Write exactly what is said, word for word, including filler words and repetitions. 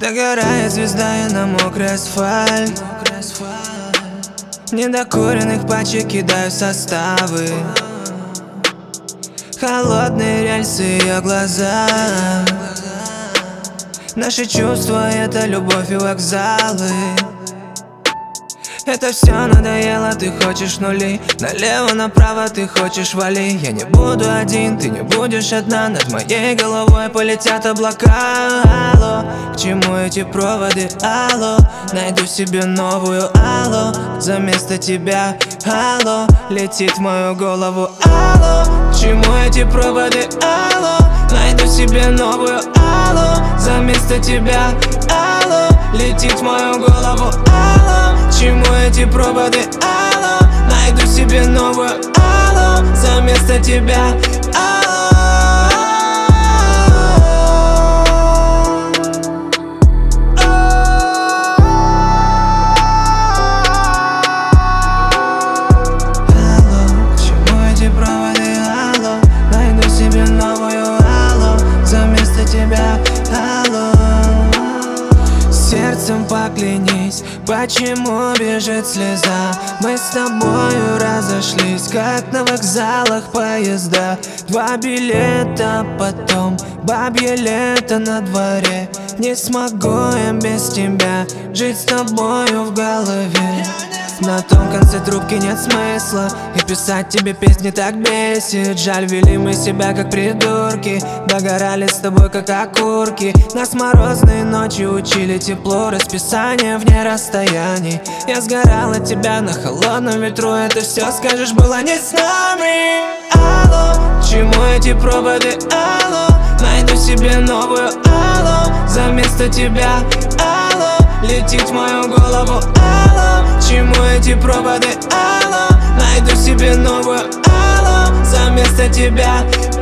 Догорает звезда, я на мокрый асфальт. Недокуренных пачек кидаю составы. Холодные рельсы, ее глаза. Наши чувства — это любовь и вокзалы. Это все надоело, ты хочешь нули. Налево-направо ты хочешь вали. Я не буду один, ты не будешь одна. Над моей головой полетят облака. Алло, к чему эти проводы? Алло, найду себе новую. Алло, за место тебя. Алло, летит в мою голову. Алло, к чему эти проводы? Алло, найду себе новую. Алло, за место тебя. Алло, летит в мою голову. Алло, к чему эти проводы? Алло, найду себе новую. Алло, за место тебя. Сердцем поклянись, почему бежит слеза? Мы с тобою разошлись, как на вокзалах поезда. Два билета, потом бабье лето на дворе. Не смогу я без тебя жить с тобою в голове. На том конце трубки нет смысла, и писать тебе песни так бесит. Жаль, вели мы себя как придурки, догорали с тобой как окурки. Нас морозные ночи учили тепло, расписание вне расстояний. Я сгорал от тебя на холодном ветру, это все, скажешь, было не с нами. Алло, к чему эти проводы? Алло, найду себе новую. Алло, за место тебя. Алло, летит в мою голову. Алло, к чему эти проводы? Алло, найду себе новую. Алло, за место тебя.